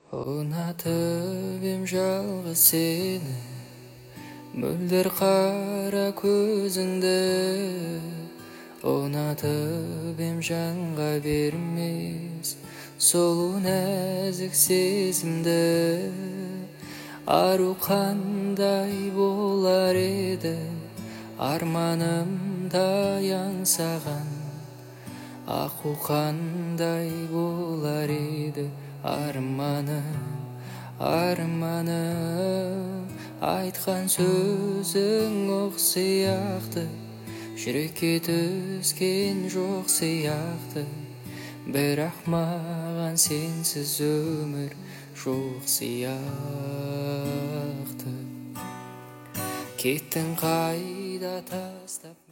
Ұнатып ем жалғыз сені, мөлдір қара көзіңді. Ұнатып ем жанға бермес сұлу нәзік сезімді. Ару қандай болар еді арманымдай аңсаған, аққу қандай болар еді арманым. Айтқан сөзің оқ сияқты, жүрекке түскен жоқ сияқты. Бірақ маған сенсіз өмір жоқ сияқты. Кеттің қайда тастап